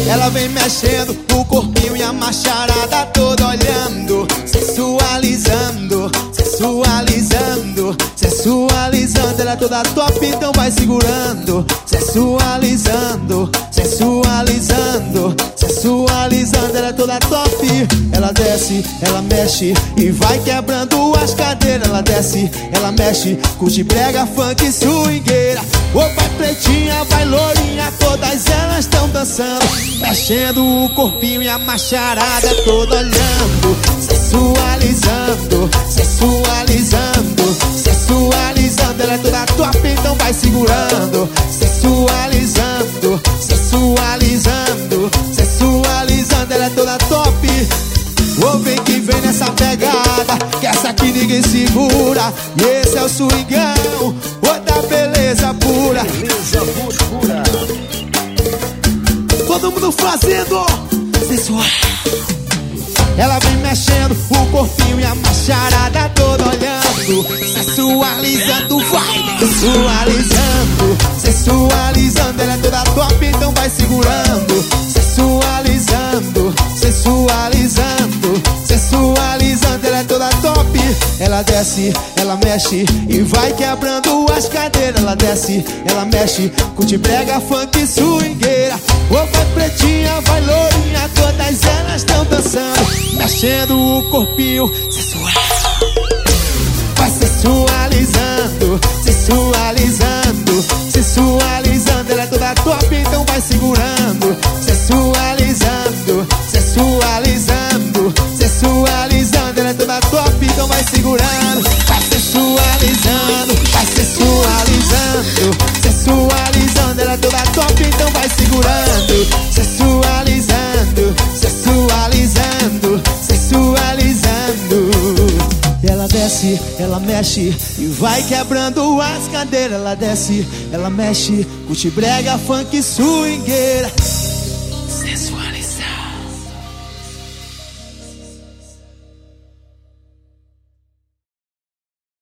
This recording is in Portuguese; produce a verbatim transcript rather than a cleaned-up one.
Ela vem mexendo o corpinho e a macharada toda olhando, sensualizando, sensualizando, sensualizando. Ela é toda top, então vai segurando, sensualizando, sensualizando, sensualizando. Ela é toda top. Ela desce, ela mexe e vai quebrando as cadeiras. Ela desce, ela mexe, curte brega, funk, swingueira. Ô vai pretinha, vai lourinha, todas elas tão dançando, mexendo o corpinho e a macharada toda olhando, sensualizando, sensualizando, sensualizando. Ela é toda top, então vai segurando, sensualizando, sensualizando, sensualizando. Ela é toda top. Ô vem que vem nessa pegada, que essa aqui ninguém segura. E esse é o swingão, outra beleza pura. Beleza pura. Todo mundo fazendo sensual. Ela vem mexendo o corpinho e a macharada toda olhando, sensualizando, vai, sensualizando, sensualizando. Ela é toda top, então vai segurando, sensualizando, sensualizando, sensualizando. Ela é toda top. Ela desce, ela mexe e vai quebrando as cadeiras. Ela desce, ela mexe, curte brega, funk, swingueira. Ô vai pretinha, vai lourinha, todas elas tão dançando, mexendo o corpinho sensual. Vai sensualizando, sensualizando, sensualizando. Ela é toda top, então vai segurando, sensualizando, sensualizando, sensualizando. Ela é toda top, então vai segurando, vai sensualizando, vai sensualizando, sensualizando. Ela é toda top, então vai segurando, sensualizando, sensualizando, sensualizando. Ela desce, ela mexe e vai quebrando as cadeiras. Ela desce, ela mexe, curte brega, funk, swingueira.